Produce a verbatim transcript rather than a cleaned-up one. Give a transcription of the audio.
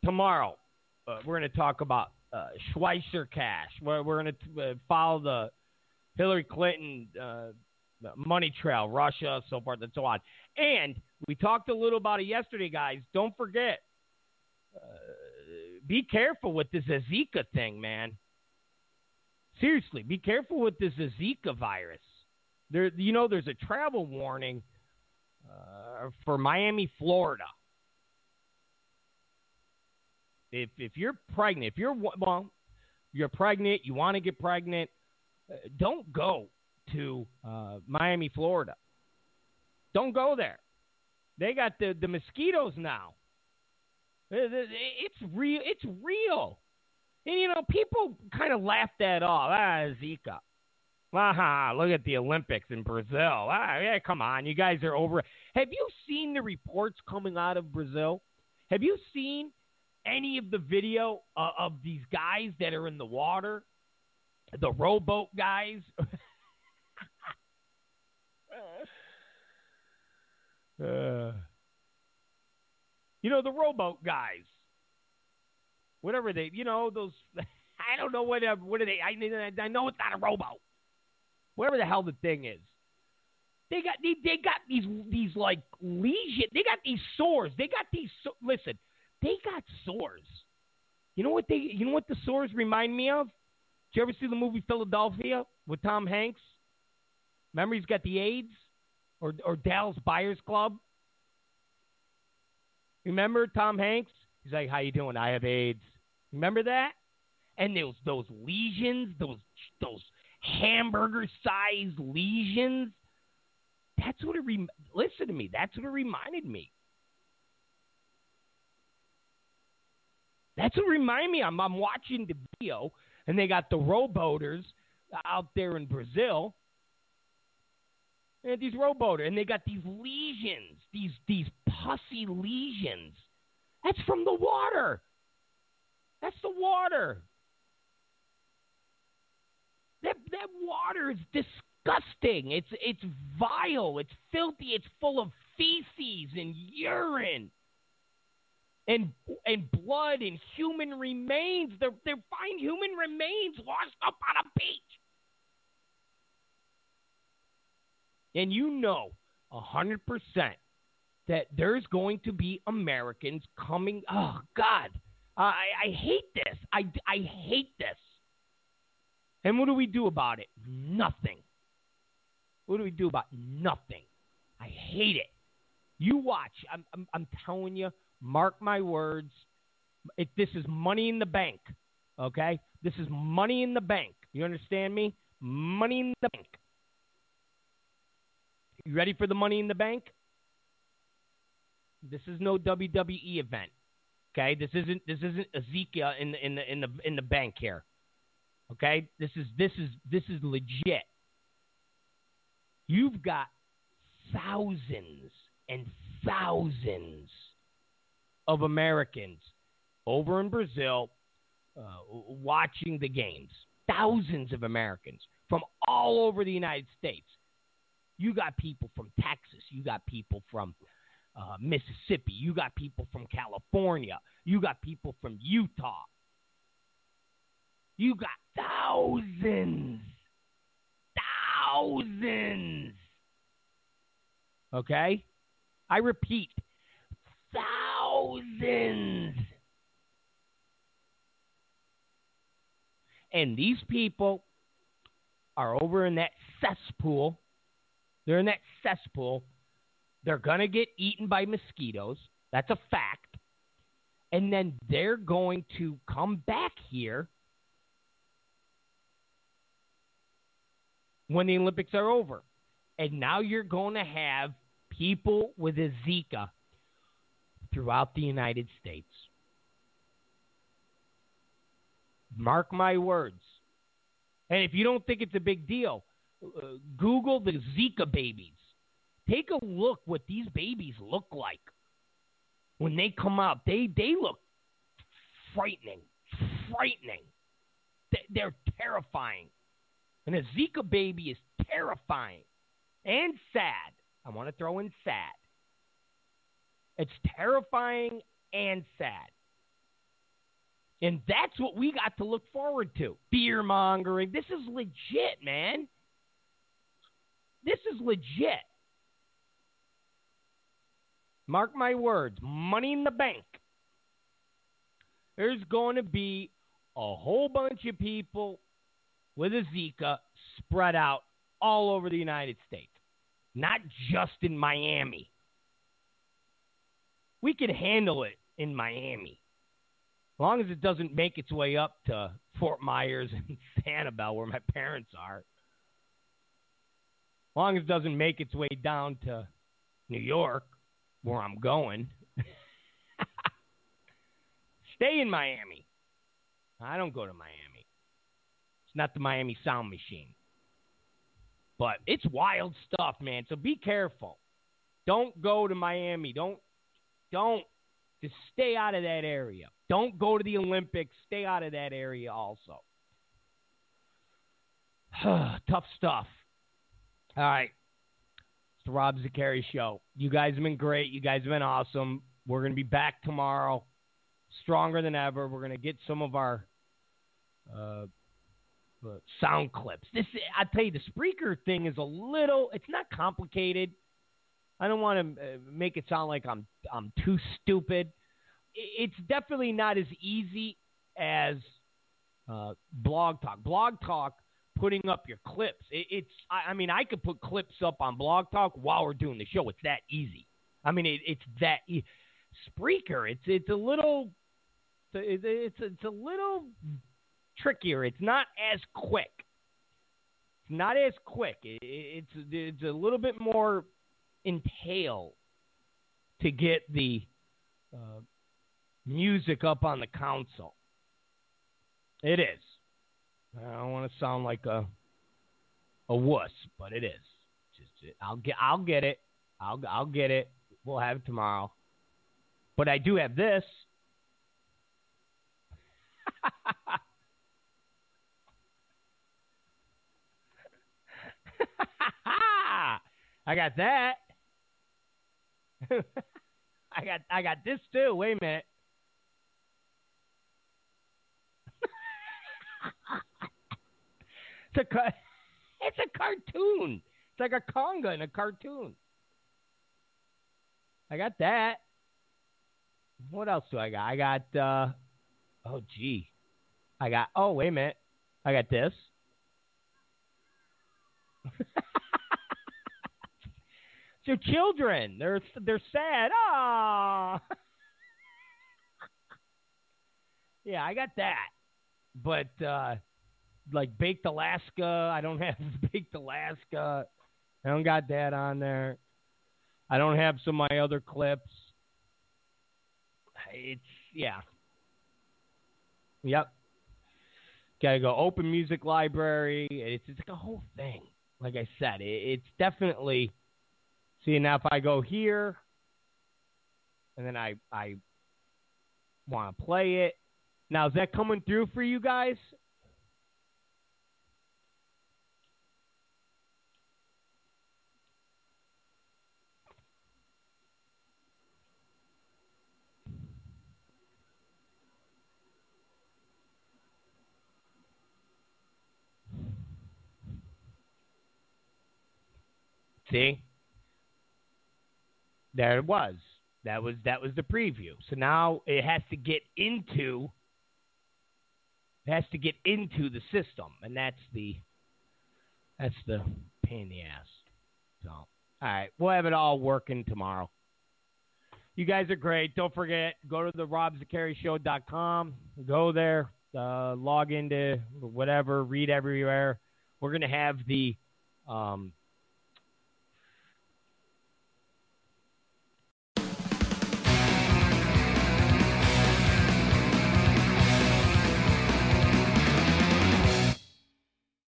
tomorrow, uh, we're going to talk about uh, Schweitzer Cash. We're, we're going to uh, follow the Hillary Clinton uh, money trail, Russia, so forth and so on. And we talked a little about it yesterday, guys. Don't forget, uh, be careful with this Zika thing, man. Seriously, be careful with this Zika virus. There, you know, there's a travel warning uh, for Miami, Florida. If if you're pregnant, if you're well, you're pregnant, you want to get pregnant, uh, don't go to uh, Miami, Florida. Don't go there. They got the, the mosquitoes now. It's real. It's real. And, you know, people kind of laugh that off. Ah, Zika. Aha, look at the Olympics in Brazil. Ah, yeah, come on. You guys are over. Have you seen the reports coming out of Brazil? Have you seen any of the video uh, of these guys that are in the water? The rowboat guys? uh, you know, the rowboat guys. Whatever they, you know, those, I don't know what, what are they, I, I know it's not a rowboat. Whatever the hell the thing is. They got, they, they got these, these like lesion, they got these sores. They got these, so, listen, they got sores. You know what they, you know what the sores remind me of? Did you ever see the movie Philadelphia with Tom Hanks? Remember he's got the AIDS? Or, or Dallas Buyers Club? Remember Tom Hanks? He's like, how you doing? I have AIDS. Remember that? And those those lesions, those those hamburger-sized lesions. That's what it. Re- Listen to me. That's what it reminded me. That's what it reminded me. I'm I'm watching the video, and they got the rowboaters out there in Brazil. And these rowboaters, and they got these lesions, these these pussy lesions. That's from the water. That's the water. That that water is disgusting. It's it's vile. It's filthy. It's full of feces and urine and and blood and human remains. They're they're fine human remains washed up on a beach. And you know, a hundred percent. That there's going to be Americans coming. Oh, God. Uh, I, I hate this. I, I hate this. And what do we do about it? Nothing. What do we do about it? Nothing? I hate it. You watch. I'm, I'm, I'm telling you, mark my words. It, this is money in the bank, okay? This is money in the bank. You understand me? Money in the bank. You ready for the money in the bank? This is no W W E event, okay? This isn't this isn't Ezekiel in the in the in the in the bank here, okay? This is this is this is legit. You've got thousands and thousands of Americans over in Brazil uh, watching the games. Thousands of Americans from all over the United States. You got people from Texas. You got people from Uh, Mississippi. You got people from California. You got people from Utah. You got thousands. Thousands. Okay? I repeat, thousands. And these people are over in that cesspool. They're in that cesspool. They're going to get eaten by mosquitoes. That's a fact. And then they're going to come back here when the Olympics are over. And now you're going to have people with a Zika throughout the United States. Mark my words. And if you don't think it's a big deal, uh, Google the Zika babies. Take a look what these babies look like when they come out. They they look frightening, frightening. They're terrifying. And a Zika baby is terrifying and sad. I want to throw in sad. It's terrifying and sad. And that's what we got to look forward to. Fear mongering. This is legit, man. This is legit. Mark my words. Money in the bank. There's going to be a whole bunch of people with a Zika spread out all over the United States. Not just in Miami. We can handle it in Miami. As long as it doesn't make its way up to Fort Myers and Sanibel, where my parents are. As long as it doesn't make its way down to New York, where I'm going. Stay in Miami. I don't go to Miami. It's not the Miami Sound Machine. But it's wild stuff, man. So be careful. Don't go to Miami. Don't, don't. Just stay out of that area. Don't go to the Olympics. Stay out of that area also. Tough stuff. All right. It's the Rob Zicari Show. You guys have been great. You guys have been awesome. We're going to be back tomorrow. Stronger than ever. We're going to get some of our uh, uh, sound clips. This, I tell you, the Spreaker thing is a little, it's not complicated. I don't want to uh, make it sound like I'm I'm too stupid. It's definitely not as easy as uh, Blog Talk. Blog Talk, putting up your clips. It, it's, I, I mean, I could put clips up on Blog Talk while we're doing the show. It's that easy. I mean, it, it's that e- Spreaker. It's it's a little, it's it's it's a little trickier. It's not as quick. It's not as quick. It, it's it's a little bit more entail to get the uh, music up on the console. It is. I don't want to sound like a a wuss, but it is. Just I'll get I'll get it. I'll I'll get it. We'll have it tomorrow. But I do have this. I got that. I got I got this too. Wait a minute. it's a it's a cartoon. It's like a conga in a cartoon. I got that. What else do I got? I got uh oh gee. I got oh wait a minute. I got this. Your children, they're they're sad. Ah, yeah, I got that. But uh, like Baked Alaska, I don't have Baked Alaska. I don't got that on there. I don't have some of my other clips. It's yeah, yep. Got to go open music library. It's it's like a whole thing. Like I said, it, it's definitely. See, now if I go here, and then I I want to play it. Now, is that coming through for you guys? See? There it was. That was that was the preview. So now it has to get into it has to get into the system, and that's the that's the pain in the ass. So all right, we'll have it all working tomorrow. You guys are great. Don't forget, go to the rob zicari show dot com. Go there, uh, log into whatever, read everywhere. We're gonna have the um,